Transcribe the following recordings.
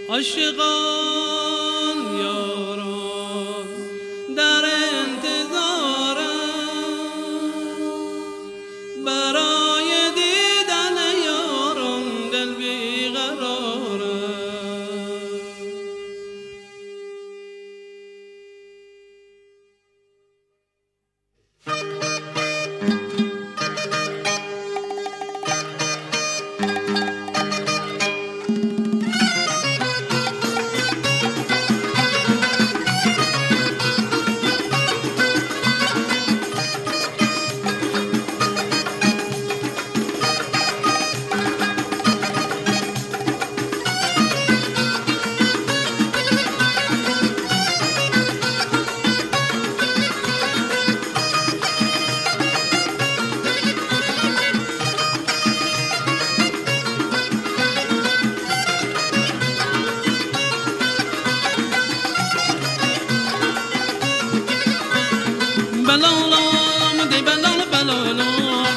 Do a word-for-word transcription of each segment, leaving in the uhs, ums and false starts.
عاشقان یاران در انتظارم برای دیدن یاران دل بیقرارم. بلالام دی بلال بلالام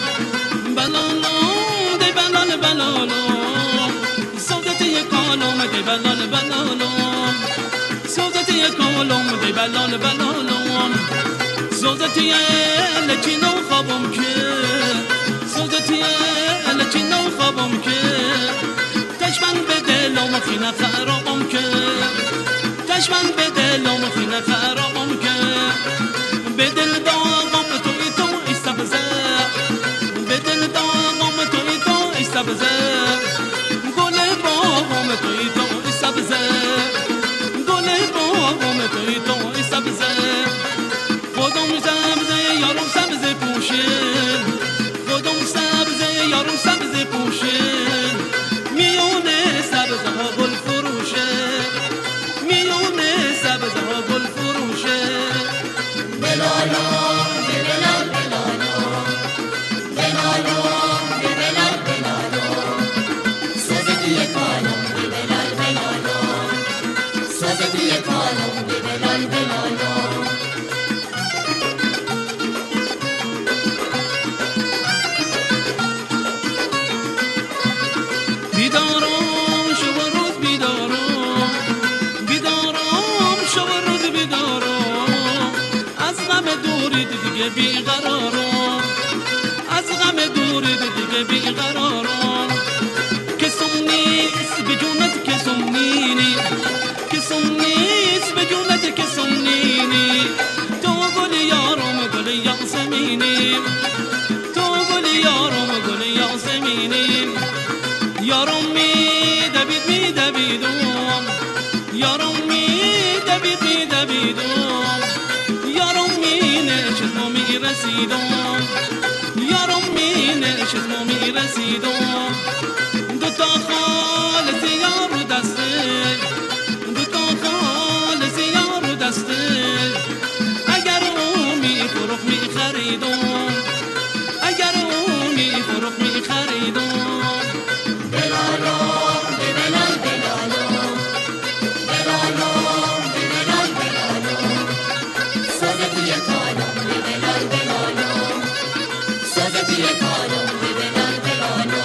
بلالام دی بلال بلالام سوزتی کالام دی بلال بلالام سوزتی کالام دی بلال بلالام سوزتی لچینو خوابم که سوزتی لچینو خوابم که تشمن به دلم خینا خرابم که تشمن به دلم خینا خرابم که بدل داغم توی تو ای سبزه بدل داغم توی تو ای سبزه گل باغم توی تو ای سبزه گل باغم توی تو ای سبزه خودم سبزه یارم سبزه پوشن خودم سبزه یارم سبزه پوشن میونه سبزه ها گل فروشه میونه سبزه ها گل فروشه. بلالا بلال بلالا بلالا بلال بلالا سوزتی کالم بلال بلالا سوزتی کالم بلال بلالا بیدارم شب و روز بیدارم بیدارم شب و روز بیدارم از غم دوری دیگه بیقرارم از غم دوری دیگه بیقرارم کسم نیست به جونت کسم نینی کسم نیست به جونت کسم نینی تو گل یارم گل یاسمینی تو گل یارم گل یاسمینی یارم می دوید می دویدم یارم می دوید می دویدم یارم می نشست ما می رسیدم یارم می نشست ما می رسیدم دوتا خال زیار دسته دوتا خال زیار دسته اگر او می فروخ می خریدم اگر او می فروخ می خریدم. بلالا بلال بلالا بلالا بلال بلالا سوزتی کالم بلال بلالا سوزتی کالم بلال بلالا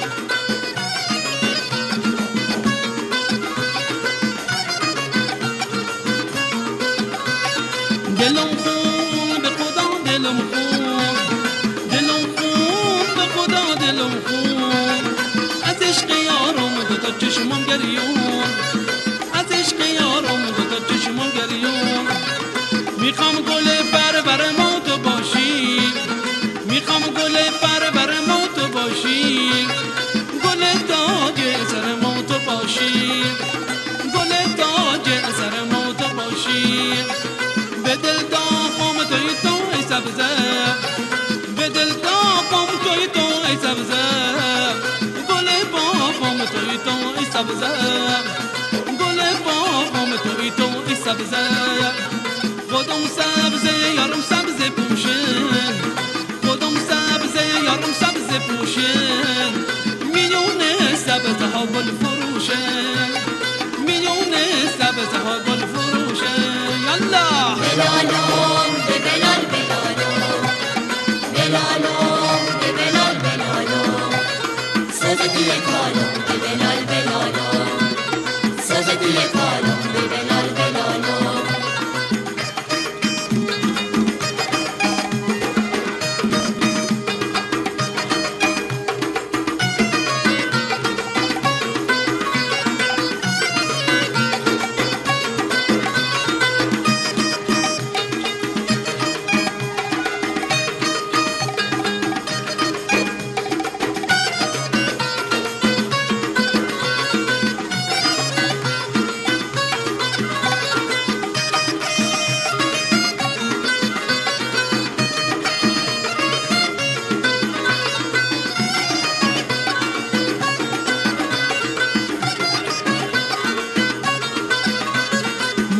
دلم خون به خدا دلم خون دلم خون به خدا دلم خون از عشق یارم دوتا چشمم گریون از عشق یارم دوتا چشمم گریون میخوام گل بر بر ما تو باشی میخوام گل بر بر ما تو باشی گل تاج سر ما تو باشی گل تاج سر ما تو باشی به دل داغم توی تو ای سبزه به دل داغم توی تو ای سبزه گل باغم توی تو ای سبزه گل باغم توی تو ای سبزه خودم سبزه یارم سبزه پوشن خودم سبزه یارم سبزه پوشن میونه سبزه ها گل فروشن میونه سبزه ها گل فروشن. یالا بلالا بلال بلالا بلالا بلال بلالا سوزتی کالم بلال بلالا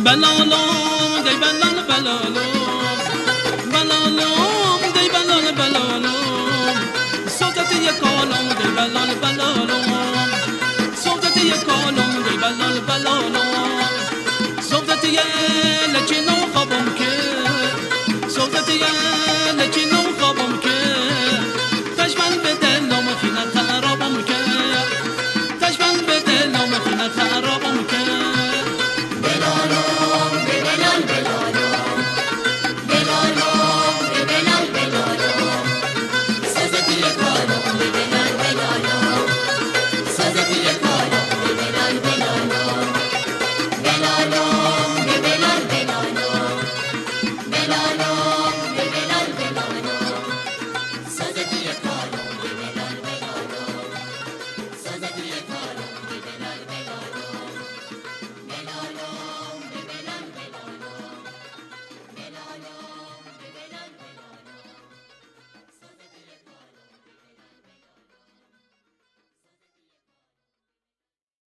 بلالم دی بلال بلالم بلالم دی بلال بلالم صوتت یک عالم دی بلال بلالم